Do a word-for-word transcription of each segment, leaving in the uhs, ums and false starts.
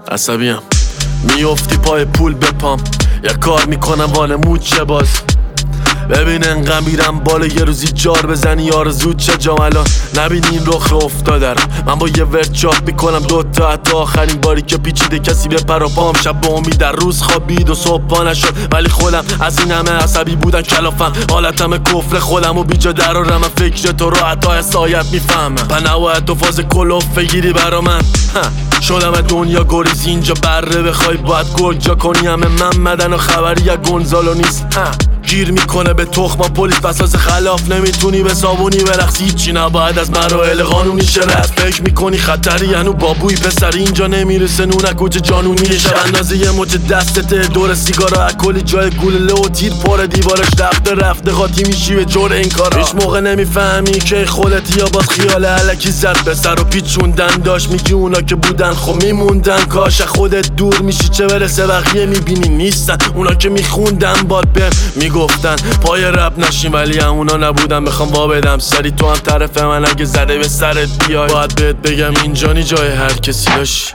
عصبیم میافتی پای پول بپام یا کار میکنم وانمود چه باز ببین انقدر میرم بالا یه روزی جار بزنی آرزود چه جام الان نبینی این رخ افتاده رو من با یه ورد چاپ میکنم دوتا حتی آخرین باری که پیچیده کسی به پر پام شب با امید در روز خوابید و صبح پا نشد ولی خودم از این همه عصبی بودن کلافم حالتم کفر خودم و بیجا درارم من فکر تو رو حتی حسایت میفهمم پس نباید تو فاز کلوف بگیری برا من شدم دنیا گریز اینجا بره بخوای باید گرجا کنی همه من مدن و خبری یا گونزالو نیست گیر میکنه به تخم پلیس بساس خلاف نمیتونی به صابونی برقصی هیچی نباید از مراحل قانونی شرط فکر میکنی خطری هنو بابوی پسر اینجا نمیرسه نونه کوچه جانونی شب اندازه یه موج دستته دور سیگارا اکلی جای گوله و تیر پر دیوارش رفته رفته خاطی میشی به جور این کارا هیچ موقع نمیفهمی که خودت یا باز خیال علکی زد به سر و پیچوندن داشت میگی اونا که بودن خب میموندن کاش خودت دور میشی چه برسه بقیه میبینی نیستن اونا که میخوندن باد بهم میگفتن پای رب نشین ولی همونا نبودن بخوام وا بدم سری تو هم طرف من اگه زده به سرت بیای باید بهت بگم اینجا نی جای هر کسی داشت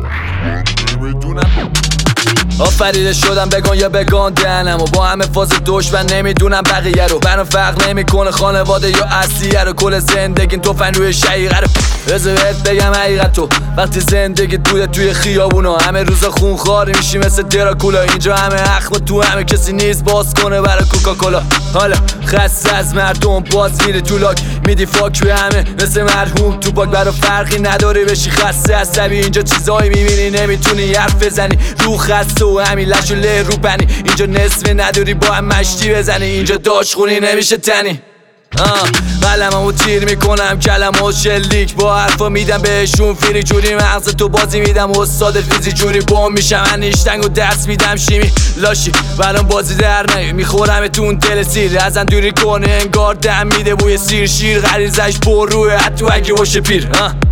آفریده شدم بگان یا بگان دهنم و با همه فاز دشمن نمیدونم بقیه رو برام فرق نمیکنه خانواده یا اصلیه رو کل زندگی تو فن روی شقیقه رو بذار بهت بگم حقیقت تو وقتی زندگی دوده توی خیابونا همه روزا خونخوار میشی مثل دراکولا اینجا همه اخم تو همه کسی نیست باز کنه برای کوکاکولا حالا خسته از مردم باز میره تو لاک میدی فاک به همه مثل مرحوم تو باک برا فرقی نداره بشی خسته عصبی اینجا چیزایی میبینی نمیتونی حرف بزنی رو خسته و همین لش و له رو بنی اینجا نصف نداری با هم مشتی بزنی اینجا داش خونی نمیشه تنی قلممو تیر میکنم کلمو شلیک با حرفا میدم بهشون فیری جوری مغز تو بازی میدم استاد فیزی جوری بوم میشم من نیشتنگ و دست میدم شیمی لاشی برام بازی در نمی میخورم تون دل سیر ازن دوری کنه انگار دم میده بوی سیر شیر غریزش پر روی حتی اگه باشه پیر